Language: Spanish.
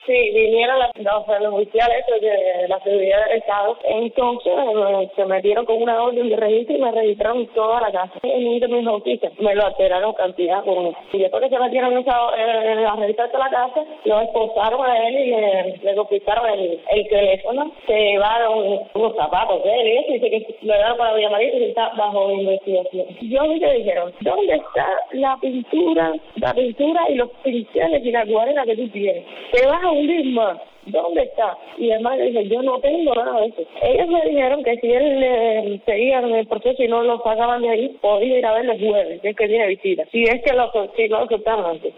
Sí, vinieron los oficiales de la seguridad del Estado. Entonces se metieron con una orden de registro y me registraron toda la casa. En un de mis autistas me lo alteraron cantidad con eso. Y después que se metieron a registrar toda la casa, lo esposaron a él y le confiscaron el teléfono. Se llevaron unos zapatos de él y eso, y dice que lo llevaron para Villa María y está bajo investigación. Yo vi que dijeron, ¿dónde está la pintura y los pinceles y la acuarela que tú tienes? Te vas a hundir más. ¿Dónde está? Y además le dije, yo no tengo nada de eso. Ellos me dijeron que si él seguía en el proceso y no lo sacaban de ahí, podía ir a verlo el jueves, que es que tiene visita. Si es que lo aceptaron antes.